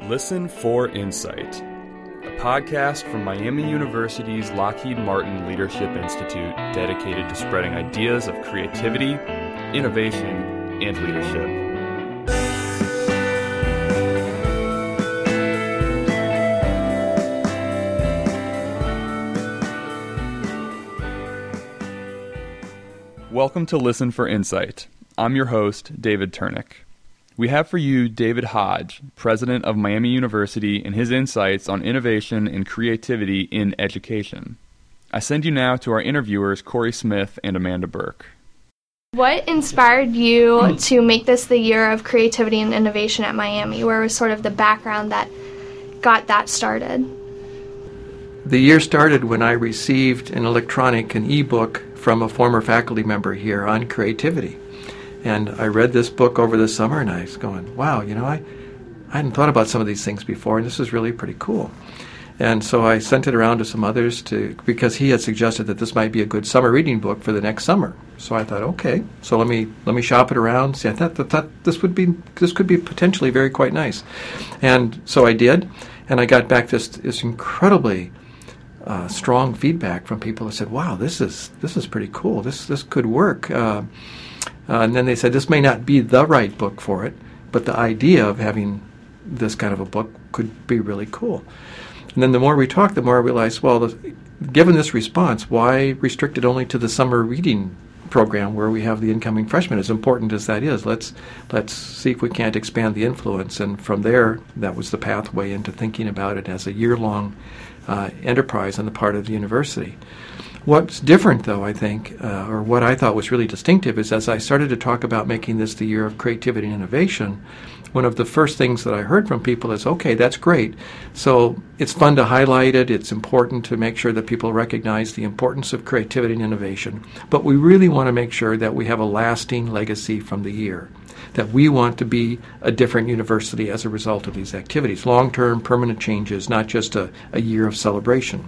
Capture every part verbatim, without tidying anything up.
Listen for Insight, a podcast from Miami University's Lockheed Martin Leadership Institute dedicated to spreading ideas of creativity, innovation, and leadership. Welcome to Listen for Insight. I'm your host, David Turnick. We have for you David Hodge, president of Miami University, and his insights on innovation and creativity in education. I send you now to our interviewers, Corey Smith and Amanda Burke. What inspired you to make this the year of creativity and innovation at Miami? Where was sort of the background that got that started? The year started when I received an electronic, an e-book from a former faculty member here on creativity. And I read this book over the summer, and I was going, wow, you know, I, I hadn't thought about some of these things before, and this is really pretty cool. And so I sent it around to some others to because he had suggested that this might be a good summer reading book for the next summer. So I thought, okay, so let me let me shop it around. See, I thought, that, thought this would be this could be potentially very quite nice. And so I did, and I got back this this incredibly uh, strong feedback from people who said, wow, this is this is pretty cool. This this could work. Uh, Uh, and then they said this may not be the right book for it, but the idea of having this kind of a book could be really cool. And then the more we talked, the more I realized, well, the, given this response, why restrict it only to the summer reading program where we have the incoming freshmen? As important as that is, let's let's see if we can't expand the influence. And from there, that was the pathway into thinking about it as a year-long uh, enterprise on the part of the university. What's different, though, I think, uh, or what I thought was really distinctive, is as I started to talk about making this the year of creativity and innovation, one of the first things that I heard from people is, okay, that's great. So it's fun to highlight it. It's important to make sure that people recognize the importance of creativity and innovation. But we really want to make sure that we have a lasting legacy from the year, that we want to be a different university as a result of these activities, long-term, permanent changes, not just a, a year of celebration.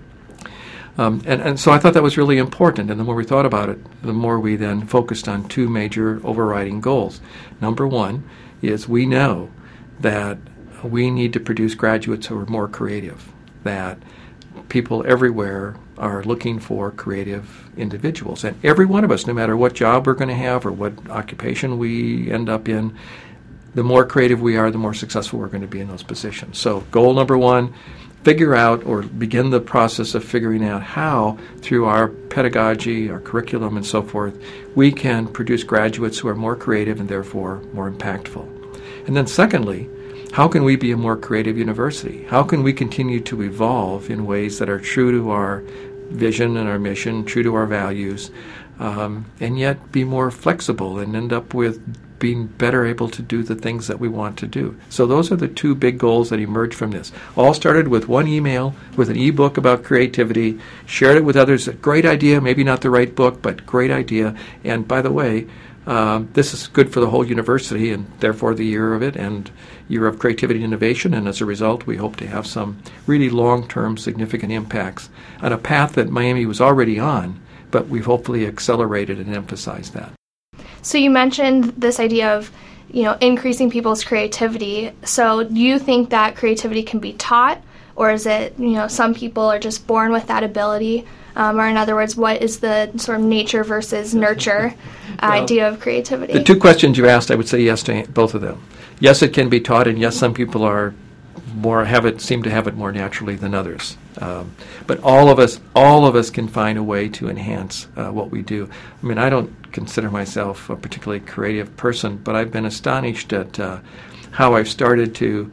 Um, and, and so I thought that was really important, and the more we thought about it, the more we then focused on two major overriding goals. Number one is we know that we need to produce graduates who are more creative, that people everywhere are looking for creative individuals. And every one of us, no matter what job we're going to have or what occupation we end up in, the more creative we are, the more successful we're going to be in those positions. So goal number one, figure out or begin the process of figuring out how, through our pedagogy, our curriculum, and so forth, we can produce graduates who are more creative and therefore more impactful. And then secondly, how can we be a more creative university? How can we continue to evolve in ways that are true to our vision and our mission, true to our values, um, and yet be more flexible and end up with being better able to do the things that we want to do. So those are the two big goals that emerged from this. All started with one email with an e-book about creativity, shared it with others. A great idea, maybe not the right book, but great idea. And by the way, um, this is good for the whole university and therefore the year of it and year of creativity and innovation. And as a result, we hope to have some really long-term significant impacts on a path that Miami was already on, but we've hopefully accelerated and emphasized that. So you mentioned this idea of, you know, increasing people's creativity. So do you think that creativity can be taught, or is it, you know, some people are just born with that ability? Um, or in other words, what is the sort of nature versus nurture uh, well, idea of creativity? The two questions you asked, I would say yes to both of them. Yes, it can be taught, and yes, some people are more have it seem to have it more naturally than others. Um, but all of us, all of us can find a way to enhance uh, what we do. I mean, I don't consider myself a particularly creative person, but I've been astonished at uh, how I've started to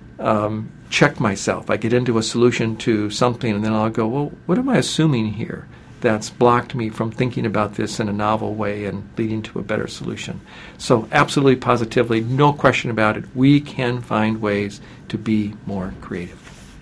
um, check myself. I get into a solution to something, and then I'll go, well, what am I assuming here that's blocked me from thinking about this in a novel way and leading to a better solution? So absolutely, positively, no question about it, we can find ways to be more creative.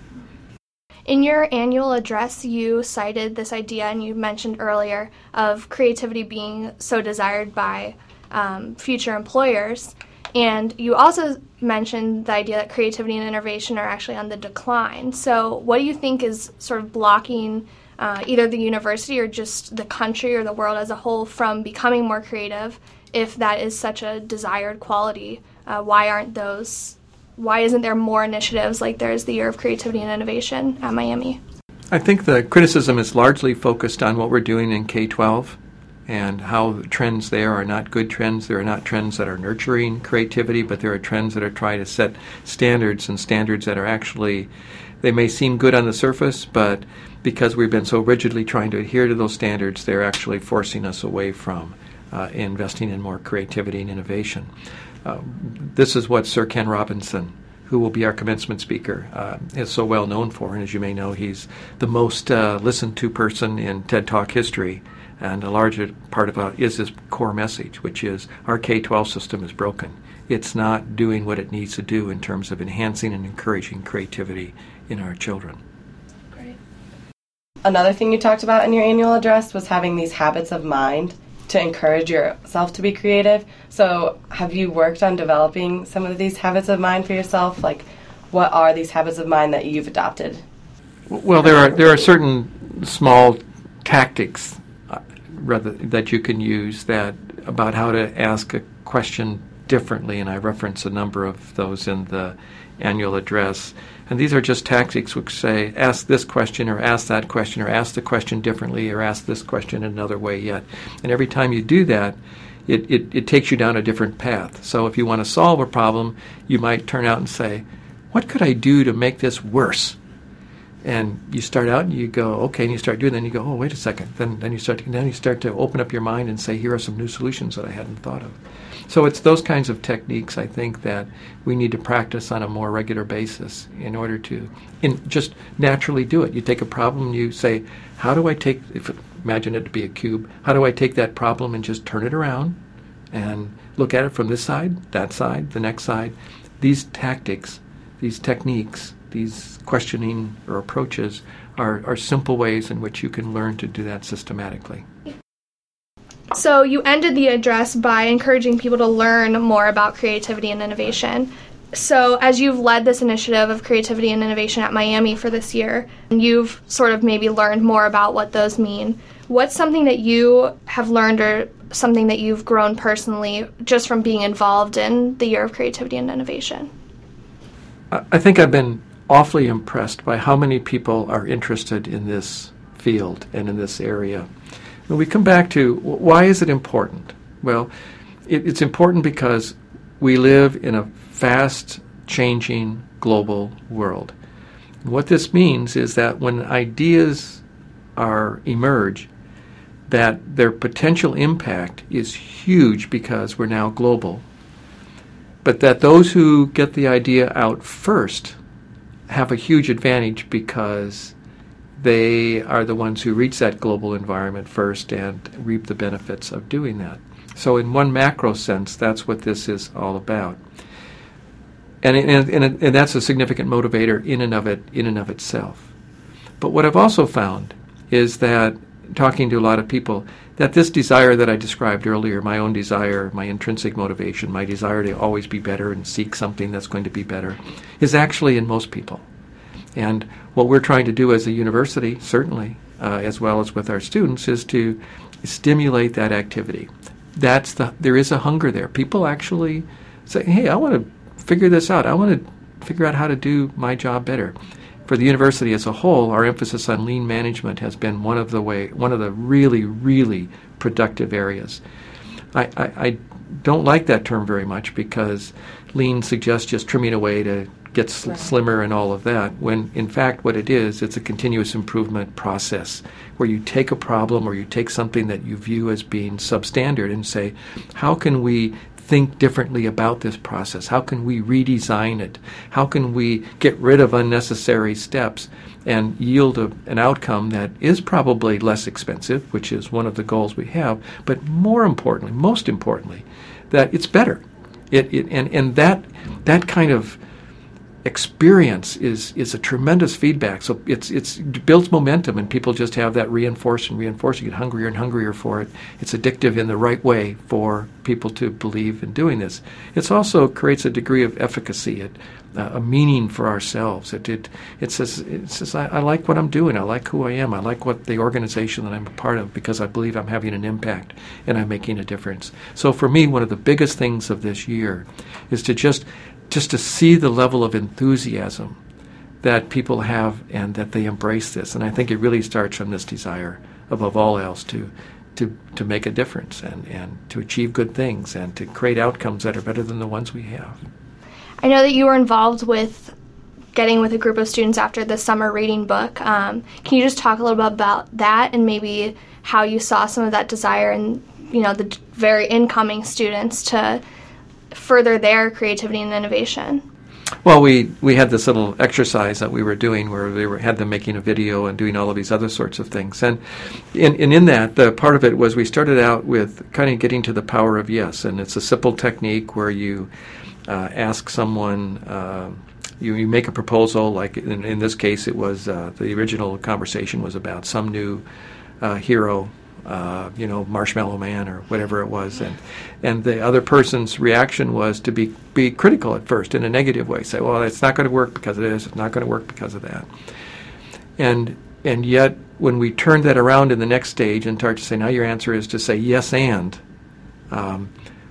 In your annual address, you cited this idea, and you mentioned earlier, of creativity being so desired by um, future employers. And you also mentioned the idea that creativity and innovation are actually on the decline. So what do you think is sort of blocking uh, either the university or just the country or the world as a whole from becoming more creative if that is such a desired quality? Uh, why aren't those why isn't there more initiatives like there is the Year of Creativity and Innovation at Miami? I think the criticism is largely focused on what we're doing in K twelve and how the trends there are not good trends. There are not trends that are nurturing creativity, but there are trends that are trying to set standards, and standards that are actually, they may seem good on the surface, but because we've been so rigidly trying to adhere to those standards, they're actually forcing us away from uh, investing in more creativity and innovation. Uh, this is what Sir Ken Robinson, who will be our commencement speaker, uh, is so well known for. And as you may know, he's the most uh, listened to person in TED Talk history. And a larger part of it is his core message, which is our K twelve system is broken. It's not doing what it needs to do in terms of enhancing and encouraging creativity in our children. Great. Another thing you talked about in your annual address was having these habits of mind to encourage yourself to be creative. So have you worked on developing some of these habits of mind for yourself? Like, what are these habits of mind that you've adopted? Well, there are there are certain small tactics uh, rather that you can use that about how to ask a question differently, and I reference a number of those in the annual address. And these are just tactics which say, ask this question or ask that question or ask the question differently or ask this question another way yet. And every time you do that, it, it, it takes you down a different path. So if you want to solve a problem, you might turn out and say, what could I do to make this worse? And you start out and you go, okay, and you start doing that, and you go, oh, wait a second. Then then you start to, then you start to open up your mind and say, here are some new solutions that I hadn't thought of. So it's those kinds of techniques, I think, that we need to practice on a more regular basis in order to in just naturally do it. You take a problem and you say, how do I take, if imagine it to be a cube, how do I take that problem and just turn it around and look at it from this side, that side, the next side. These tactics, these techniques, these questioning or approaches are, are simple ways in which you can learn to do that systematically. So you ended the address by encouraging people to learn more about creativity and innovation. So as you've led this initiative of creativity and innovation at Miami for this year, you've sort of maybe learned more about what those mean. What's something that you have learned or something that you've grown personally just from being involved in the Year of Creativity and Innovation? I think I've been awfully impressed by how many people are interested in this field and in this area. When we come back to why is it important? Well, it, it's important because we live in a fast-changing global world. And what this means is that when ideas are emerge, that their potential impact is huge because we're now global, but that those who get the idea out first have a huge advantage because they are the ones who reach that global environment first and reap the benefits of doing that. So in one macro sense, that's what this is all about. And, and, and, and that's a significant motivator in and of it, in and of itself. But what I've also found is that, talking to a lot of people, that this desire that I described earlier, my own desire, my intrinsic motivation, my desire to always be better and seek something that's going to be better, is actually in most people. And what we're trying to do as a university, certainly, uh, as well as with our students, is to stimulate that activity. That's the there is a hunger there. People actually say, hey, I want to figure this out. I want to figure out how to do my job better. For the university as a whole, our emphasis on lean management has been one of the way one of the really, really productive areas. I, I, I don't like that term very much because lean suggests just trimming away to get sl- slimmer and all of that, when in fact what it is, it's a continuous improvement process where you take a problem or you take something that you view as being substandard and say, how can we think differently about this process? How can we redesign it? How can we get rid of unnecessary steps and yield a, an outcome that is probably less expensive, which is one of the goals we have, but more importantly, most importantly, that it's better. It, it and, and that that kind of experience is is a tremendous feedback. So it's it's it builds momentum, and people just have that reinforced and reinforced. You get hungrier and hungrier for it. It's addictive in the right way for people to believe in doing this. It also creates a degree of efficacy, it, uh, a meaning for ourselves. It it it says it says I, I like what I'm doing. I like who I am. I like what the organization that I'm a part of because I believe I'm having an impact and I'm making a difference. So for me, one of the biggest things of this year is to just just to see the level of enthusiasm that people have and that they embrace this. And I think it really starts from this desire, above all else, to to, to make a difference and, and to achieve good things and to create outcomes that are better than the ones we have. I know that you were involved with getting with a group of students after the summer reading book. Um, can you just talk a little bit about that and maybe how you saw some of that desire in, you know, the very incoming students to further their creativity and innovation? Well, we, we had this little exercise that we were doing where we were, had them making a video and doing all of these other sorts of things. And in, and in that, the part of it was we started out with kind of getting to the power of yes. And it's a simple technique where you uh, ask someone, uh, you, you make a proposal, like in, in this case it was, uh, the original conversation was about some new uh, hero, Uh, you know, Marshmallow Man or whatever it was, and and the other person's reaction was to be be critical at first in a negative way, say, well, it's not going to work because of this, it's not going to work because of that, and and yet when we turned that around in the next stage and started to say, now your answer is to say yes and, um,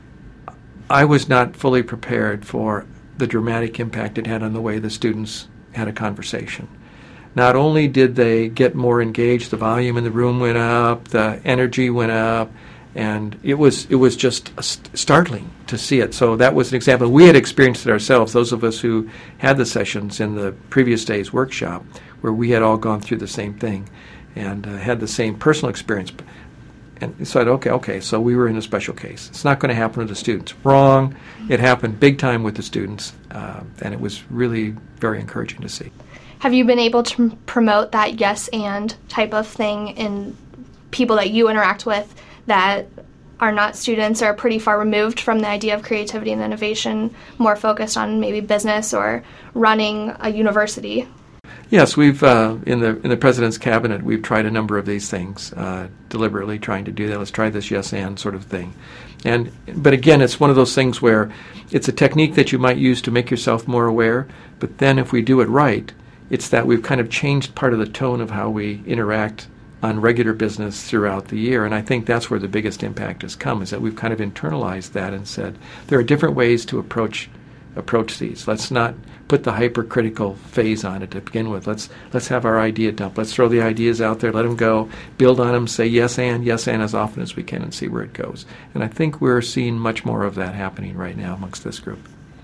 I was not fully prepared for the dramatic impact it had on the way the students had a conversation. Not only did they get more engaged, the volume in the room went up, the energy went up, and it was it was just st- startling to see it. So that was an example. We had experienced it ourselves, those of us who had the sessions in the previous day's workshop, where we had all gone through the same thing and uh, had the same personal experience. And so I said, okay, okay, so we were in a special case. It's not going to happen to the students. Wrong. It happened big time with the students, uh, and it was really very encouraging to see. Have you been able to promote that yes and type of thing in people that you interact with that are not students or are pretty far removed from the idea of creativity and innovation, more focused on maybe business or running a university? Yes, we've uh, in the in the President's Cabinet, we've tried a number of these things, uh, deliberately trying to do that. Let's try this yes and sort of thing. And but again, it's one of those things where it's a technique that you might use to make yourself more aware, but then if we do it right, it's that we've kind of changed part of the tone of how we interact on regular business throughout the year. And I think that's where the biggest impact has come, is that we've kind of internalized that and said, there are different ways to approach approach these. Let's not put the hypercritical phase on it to begin with. Let's let's have our idea dump. Let's throw the ideas out there, let them go, build on them, say yes and, yes and as often as we can and see where it goes. And I think we're seeing much more of that happening right now amongst this group.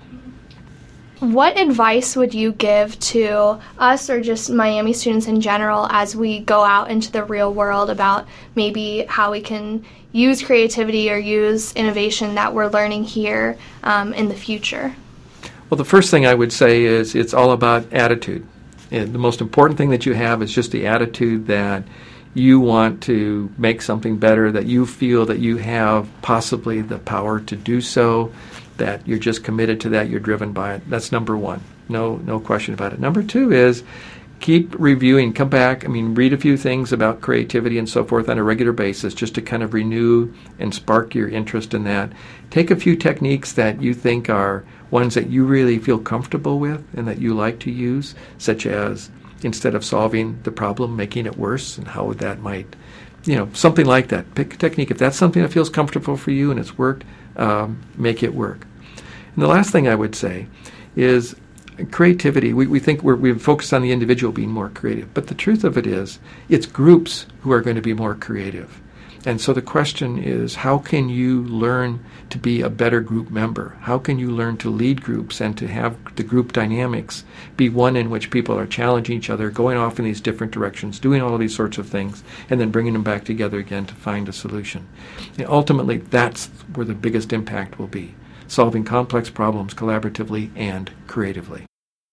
What advice would you give to us or just Miami students in general as we go out into the real world about maybe how we can use creativity or use innovation that we're learning here um, in the future? Well, the first thing I would say is it's all about attitude. And the most important thing that you have is just the attitude that you want to make something better, that you feel that you have possibly the power to do so, that you're just committed to that, you're driven by it. That's number one. No no question about it. Number two is keep reviewing, come back, I mean, read a few things about creativity and so forth on a regular basis just to kind of renew and spark your interest in that. Take a few techniques that you think are ones that you really feel comfortable with and that you like to use, such as instead of solving the problem, making it worse, and how that might, you know, something like that. Pick a technique. If that's something that feels comfortable for you and it's worked, um, make it work. And the last thing I would say is creativity. We, we think we're, we've focused on the individual being more creative, but the truth of it is it's groups who are going to be more creative. And so the question is, how can you learn to be a better group member? How can you learn to lead groups and to have the group dynamics be one in which people are challenging each other, going off in these different directions, doing all of these sorts of things, and then bringing them back together again to find a solution? And ultimately, that's where the biggest impact will be, solving complex problems collaboratively and creatively.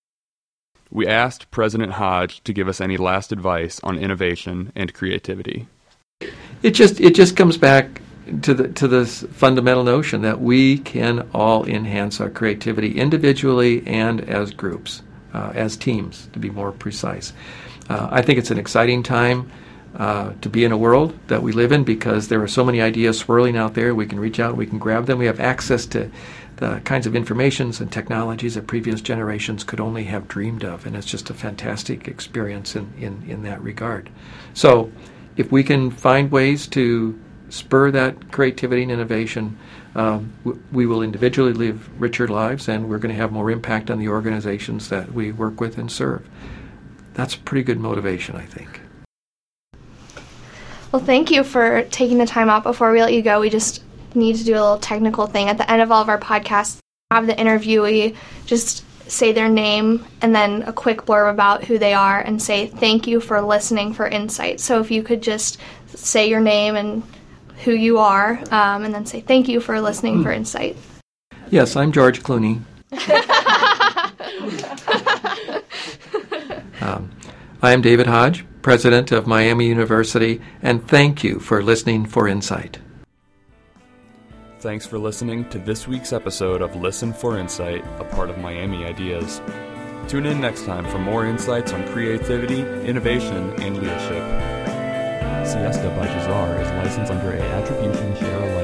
We asked President Hodge to give us any last advice on innovation and creativity. It just it just comes back to the to this fundamental notion that we can all enhance our creativity individually and as groups, uh, as teams, to be more precise. Uh, I think it's an exciting time uh, to be in a world that we live in because there are so many ideas swirling out there. We can reach out, we can grab them. We have access to the kinds of informations and technologies that previous generations could only have dreamed of, and it's just a fantastic experience in, in, in that regard. So if we can find ways to spur that creativity and innovation, um, w- we will individually live richer lives, and we're going to have more impact on the organizations that we work with and serve. That's pretty good motivation, I think. Well, thank you for taking the time out. Before we let you go, we just need to do a little technical thing. At the end of all of our podcasts, have the interviewee just say their name and then a quick blurb about who they are and say thank you for listening for Insight. So if you could just say your name and who you are, um, and then say thank you for listening mm. for Insight. Yes, I'm George Clooney. um, I am David Hodge, president of Miami University, and thank you for listening for Insight. Thanks for listening to this week's episode of Listen for Insight, a part of Miami Ideas. Tune in next time for more insights on creativity, innovation, and leadership. Siesta by Jazar is licensed under a Attribution Share Alike